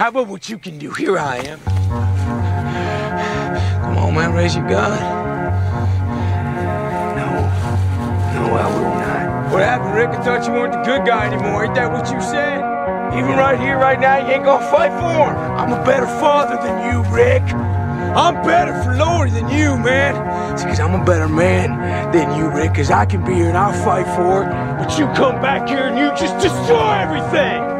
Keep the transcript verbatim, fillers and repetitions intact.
How about what you can do? Here I am. Come on, man, raise your gun. No. No, I will not. What happened, Rick? I thought you weren't the good guy anymore. Ain't that what you said? Even right here, right now, you ain't gonna fight for him. I'm a better father than you, Rick. I'm better for Lori than you, man. See, because I'm a better man than you, Rick, because I can be here and I'll fight for it. But you come back here and you just destroy everything.